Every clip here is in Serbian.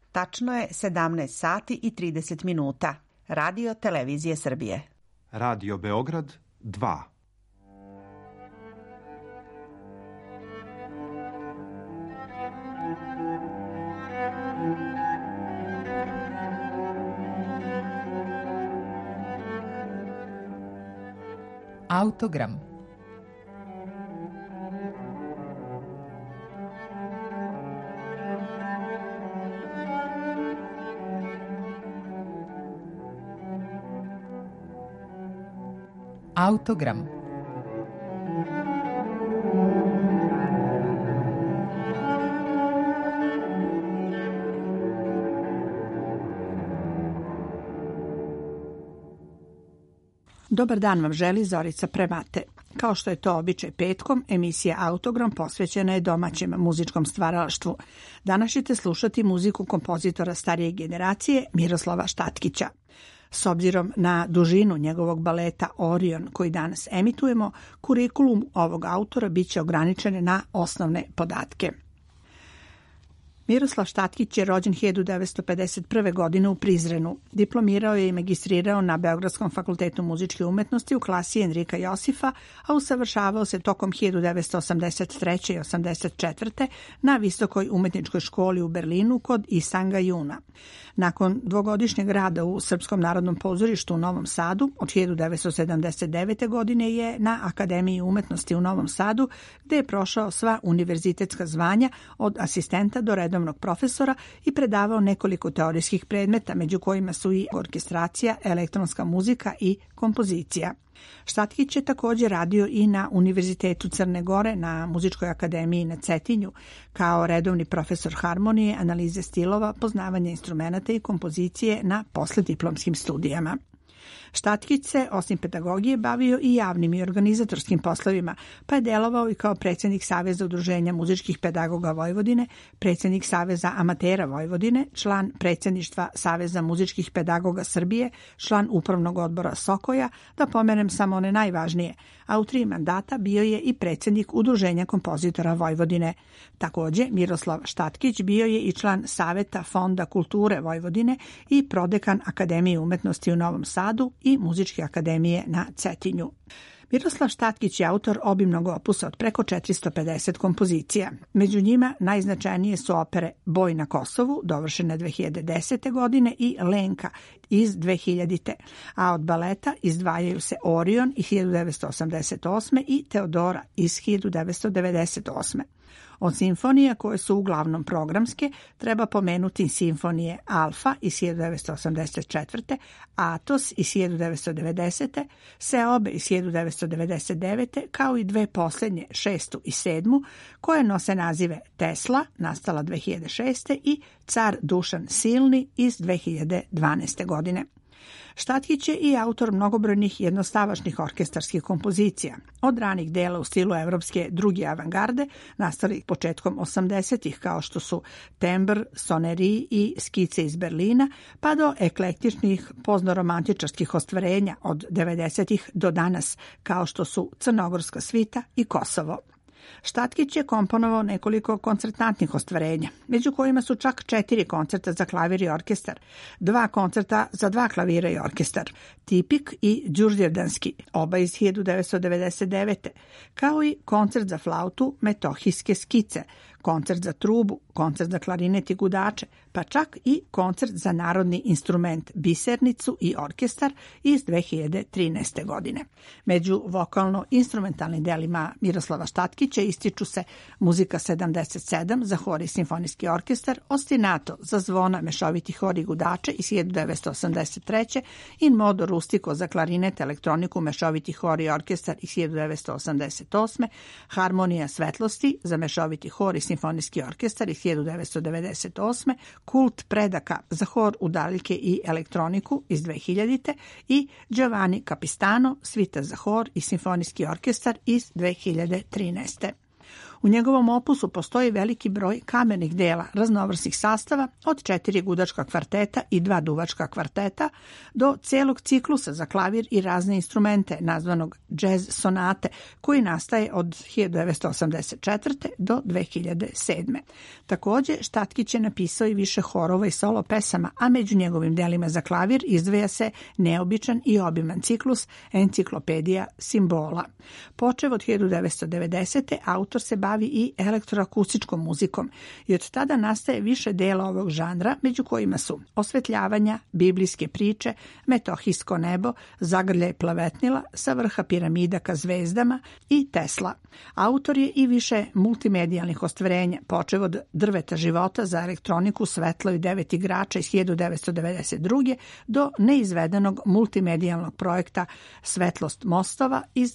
Tačno je 17 sati i 30 minuta. Radio Televizije Srbije. Radio Beograd 2. Autogram. Autogram. Dobar dan vam želi Zorica Premate. Kao što je to običaj petkom, emisija Autogram posvećena je domaćem muzičkom stvaralaštvu. Danas ćete slušati muziku kompozitora starije generacije Miroslava Štatkića. S obzirom na dužinu njegovog baleta Orion koji danas emitujemo, kurikulum ovog autora biće ograničen na osnovne podatke. Miroslav Štatkić je rođen 1951. godine u Prizrenu. Diplomirao je i magistrirao na Beogradskom fakultetu muzičke umetnosti u klasi Enrika Josifa, a usavršavao se tokom 1983. i 1984. na Visokoj umetničkoj školi u Berlinu kod Isanga Juna. Nakon dvogodišnjeg rada u Srpskom narodnom pozorištu u Novom Sadu, od 1979. godine je na Akademiji umetnosti u Novom Sadu, gde je prošao sva univerzitetska zvanja od asistenta do redovnog profesora i predavao nekoliko teorijskih predmeta, među kojima su i orkestracija, elektronska muzika i kompozicija. Štatkić je također radio i na Univerzitetu Crne Gore, na Muzičkoj akademiji na Cetinju, kao redovni profesor harmonije, analize stilova, poznavanja instrumenata i kompozicije na poslediplomskim studijama. Štatkić se, osim pedagogije, bavio i javnim i organizatorskim poslovima, pa je delovao i kao predsjednik Saveza udruženja muzičkih pedagoga Vojvodine, predsjednik Saveza amatera Vojvodine, član predsjedništva Saveza muzičkih pedagoga Srbije, član upravnog odbora Sokoja, da pomenem samo one najvažnije, a u 3 mandata bio je i predsjednik Udruženja kompozitora Vojvodine. Također, Miroslav Štatkić bio je i član Saveta Fonda kulture Vojvodine i prodekan Akademije umetnosti u Novom Sadu i Muzičke akademije na Cetinju. Miroslav Štatkić je autor obimnog opusa od preko 450 kompozicija. Među njima najznačajnije su opere Boj na Kosovu, dovršene 2010. godine, i Lenka iz 2000. A od baleta izdvajaju se Orion iz 1988. i Teodora iz 1998. Od simfonija koje su uglavnom programske treba pomenuti simfonije Alfa iz 1984. Atos iz 1990. Seobe iz 1999. kao i 2 posljednje, 6. i 7. koje nose nazive Tesla, nastala 2006. i Car Dušan Silni iz 2012. godine. Štatkić je i autor mnogobrojnih jednostavačnih orkestarskih kompozicija, od ranih dela u stilu evropske druge avangarde, nastalih početkom 80-ih kao što su Tembr, Soneri i Skice iz Berlina, pa do eklektičnih poznoromantičarskih ostvarenja od 90-ih do danas, kao što su Crnogorska svita i Kosovo. Štatkić je komponovao nekoliko koncertantnih ostvarenja, među kojima su čak 4 koncerta za klavir i orkestar, 2 koncerta za 2 klavira i orkestar, Tipik i Đurđevdanski, oba iz 1999. kao i koncert za flautu Metohijske skice, koncert za trubu, koncert za klarinet i gudače, pa čak i koncert za narodni instrument Bisernicu i orkestar iz 2013. godine. Među vokalno-instrumentalnim delima Miroslava Štatkića ističu se Muzika 77 za hor i simfonijski orkestar, Ostinato za zvona, mešoviti hor i gudače iz 1983. In modo rustico za klarinet, elektroniku, mešoviti hor i orkestar iz 1988. Harmonija svetlosti za mešoviti hor i simfonijski orkestar iz 1998. Kult predaka za hor, udaljke i elektroniku iz 2000. i Giovanni Capistano, svita za hor i simfonijski orkestar iz 2013. U njegovom opusu postoji veliki broj kamernih dela raznovrsnih sastava od 4 gudačka kvarteta i 2 duvačka kvarteta do celog ciklusa za klavir i razne instrumente nazvanog jazz sonate koji nastaje od 1984. do 2007. Takođe, Štatkić je napisao i više horova i solo pesama, a među njegovim delima za klavir izdvaja se neobičan i obiman ciklus Enciklopedija simbola. Počev od 1990. autor se bavi i elektroakustičkom muzikom i od tada nastaje više dela ovog žanra, među kojima su Osvetljavanja, Biblijske priče, Metohijsko nebo, Zagrljaj plavetnila, Sa vrha piramida ka zvezdama i Tesla. Autor je i više multimedijalnih ostvarenja, počev od Drveta života za elektroniku, Svetlo i 9 igrača iz 1992. do neizvedenog multimedijalnog projekta Svetlost mostova iz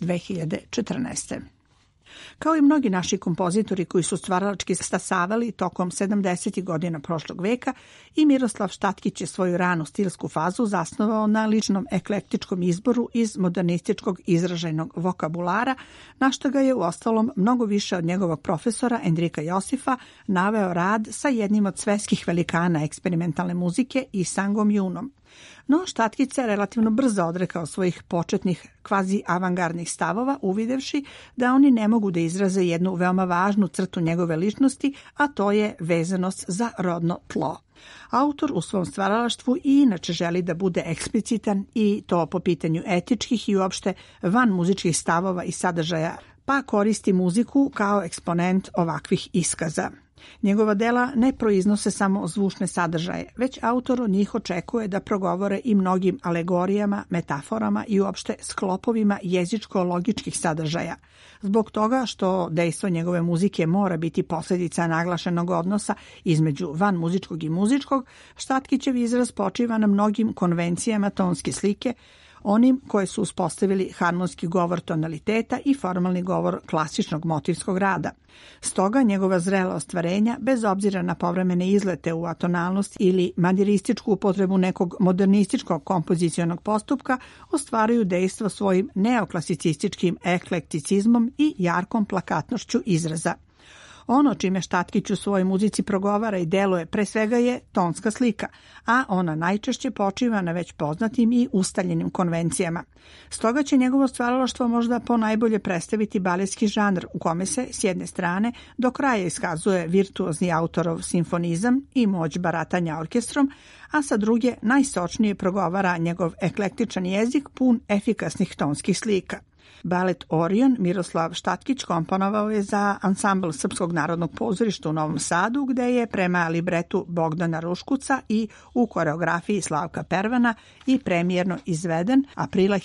2014. Kao i mnogi naši kompozitori koji su stvaralački stasavali tokom 70. godina prošlog veka, i Miroslav Štatkić je svoju ranu stilsku fazu zasnovao na ličnom eklektičkom izboru iz modernističkog izražajnog vokabulara, na što ga je uostalom mnogo više od njegovog profesora Enrika Josifa naveo rad sa jednim od svetskih velikana eksperimentalne muzike Isangom Junom. No, Štatkić se relativno brzo odrekao svojih početnih kvazi-avangardnih stavova, uvidevši da oni ne mogu da izraze jednu veoma važnu crtu njegove ličnosti, a to je vezanost za rodno tlo. Autor u svom stvaralaštvu i inače želi da bude eksplicitan, i to po pitanju etičkih i uopšte van muzičkih stavova i sadržaja, pa koristi muziku kao eksponent ovakvih iskaza. Njegova dela ne proiznose samo zvučne sadržaje, već autor od njih očekuje da progovore i mnogim alegorijama, metaforama i uopšte sklopovima jezičko-logičkih sadržaja. Zbog toga što dejstvo njegove muzike mora biti posljedica naglašenog odnosa između van muzičkog i muzičkog, Štatkićev izraz počiva na mnogim konvencijama tonske slike, onim koje su uspostavili harmonski govor tonaliteta i formalni govor klasičnog motivskog rada. Stoga njegova zrela ostvarenja, bez obzira na povremene izlete u atonalnost ili maderističku upotrebu nekog modernističkog kompozicionog postupka, ostvaruju dejstvo svojim neoklasicističkim eklekticizmom i jarkom plakatnošću izraza. Ono čime Štatkić u svojoj muzici progovara i deluje pre svega je tonska slika, a ona najčešće počiva na već poznatim i ustaljenim konvencijama. Stoga će njegovo stvaralaštvo možda ponajbolje predstaviti baletski žanr, u kome se, s jedne strane, do kraja iskazuje virtuozni autorov simfonizam i moć baratanja orkestrom, a sa druge najsočnije progovara njegov eklektičan jezik pun efikasnih tonskih slika. Balet Orion Miroslav Štatkić komponovao je za ansambl Srpskog narodnog pozorišta u Novom Sadu, gde je prema libretu Bogdana Ruškuca i u koreografiji Slavka Pervana i premijerno izveden aprila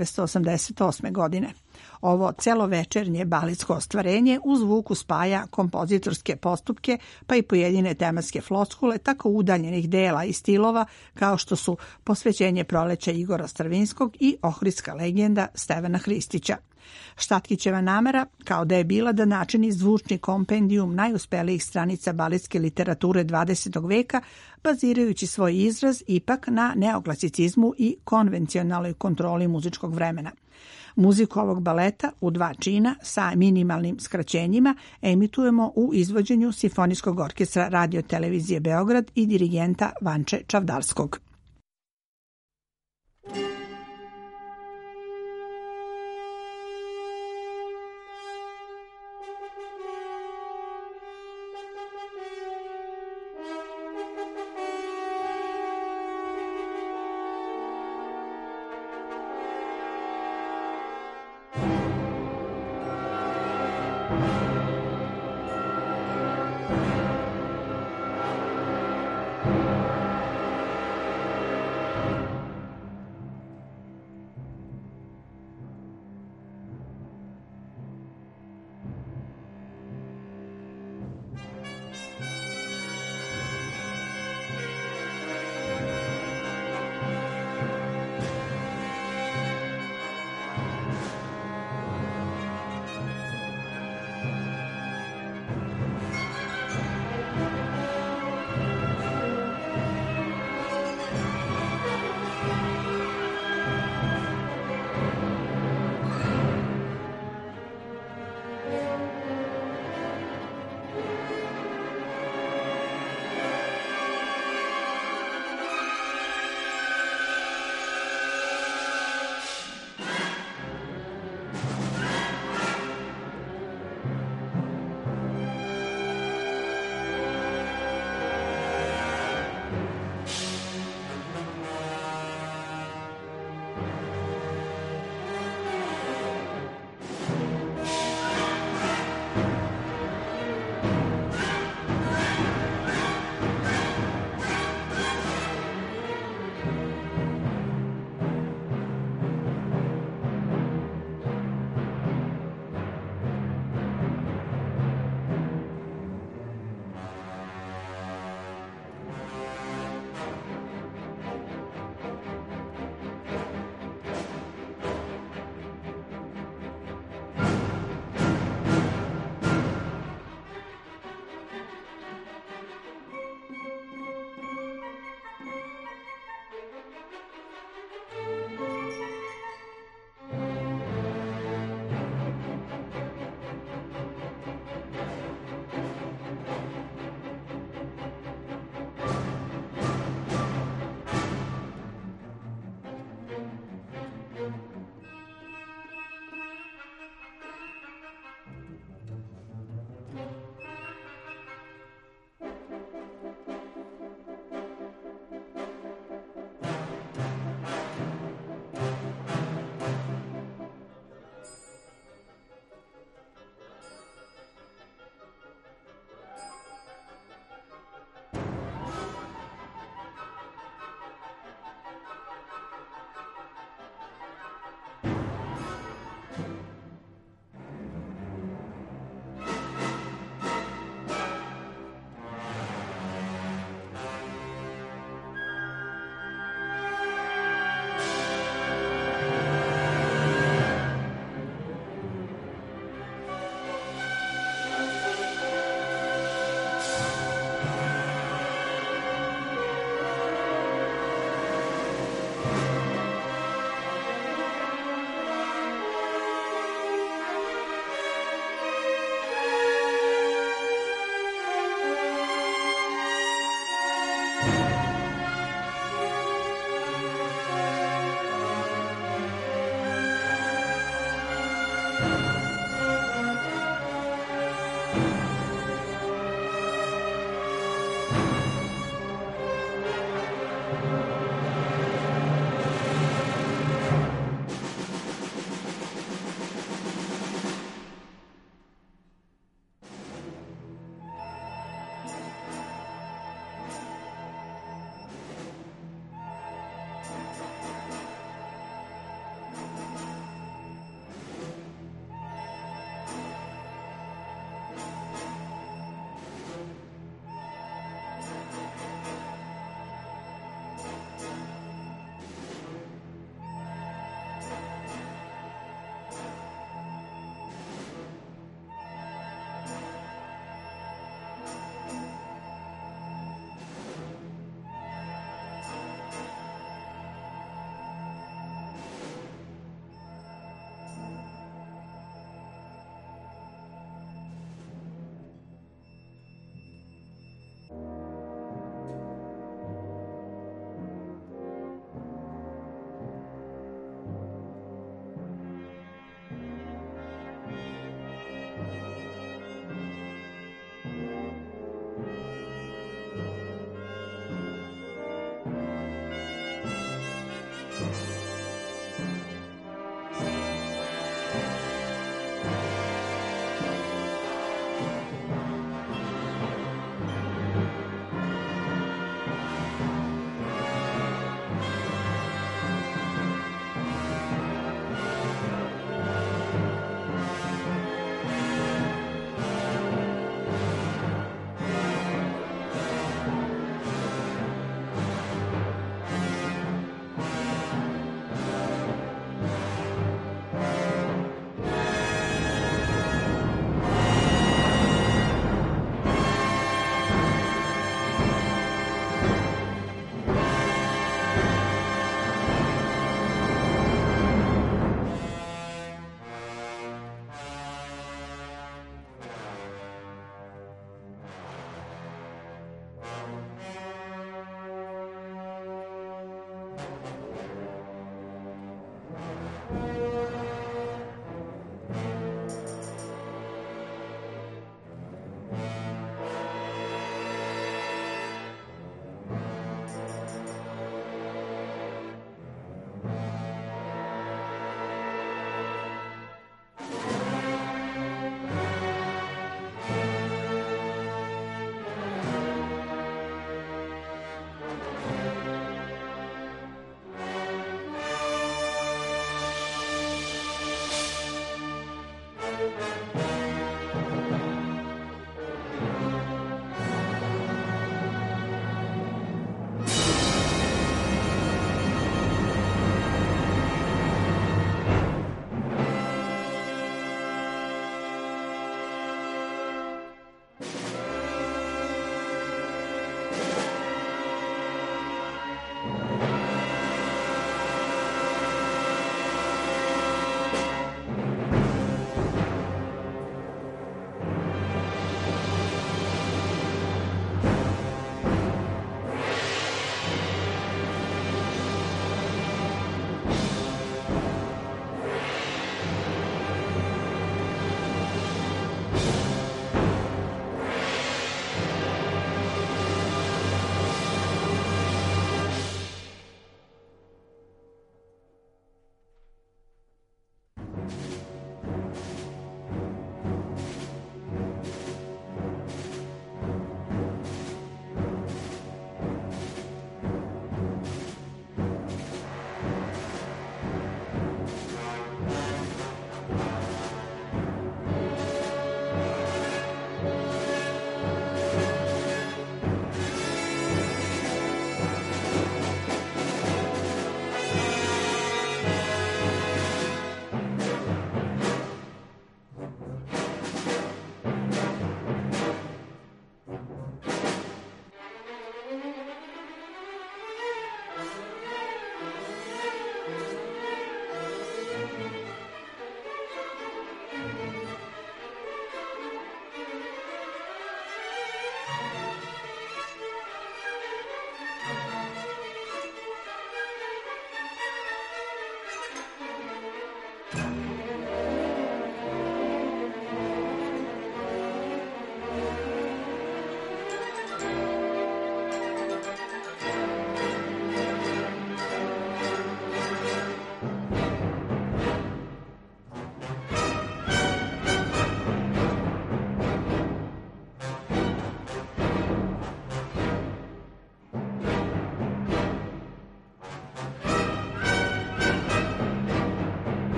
1988. godine. Ovo celovečernje baletsko ostvarenje u zvuku spaja kompozitorske postupke pa i pojedine tematske floskule tako udaljenih dela i stilova kao što su Posvećenje proleća Igora Stravinskog i Ohridska legenda Stevana Hristića. Štatkićeva namera, kao da je bila da načini zvučni kompendijum najuspelijih stranica baletske literature 20. veka, bazirajući svoj izraz ipak na neoklasicizmu i konvencionalnoj kontroli muzičkog vremena. Muziku ovog baleta u 2 čina sa minimalnim skraćenjima emitujemo u izvođenju Simfonijskog orkestra Radio televizije Beograd i dirigenta Vanče Čavdarskog.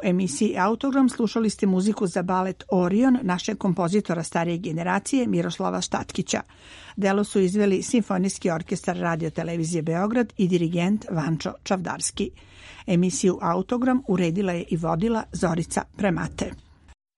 emisiji Autogram slušali ste muziku za balet Orion našeg kompozitora starije generacije Miroslava Štatkića. Delo su izveli Simfonijski orkestar Radio Televizije Beograd i dirigent Vančo Čavdarski. Emisiju Autogram uredila je i vodila Zorica Premate.